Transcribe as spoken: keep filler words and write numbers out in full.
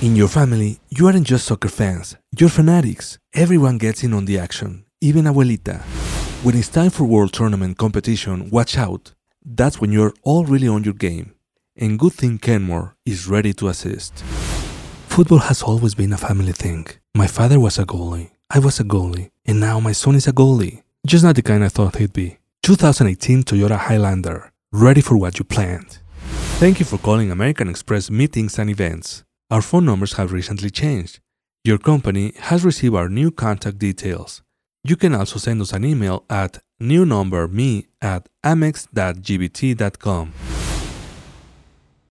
In your family, you aren't just soccer fans, you're fanatics. Everyone gets in on the action, even abuelita. When it's time for World Tournament competition, watch out. That's when you're all really on your game. And good thing Kenmore is ready to assist. Football has always been a family thing. My father was a goalie, I was a goalie, and now my son is a goalie. Just not the kind I thought he'd be. twenty eighteen Toyota Highlander, ready for what you planned. Thank you for calling American Express Meetings and Events. Our phone numbers have recently changed. Your company has received our new contact details. You can also send us an email at new number me at amex dot g b t dot com.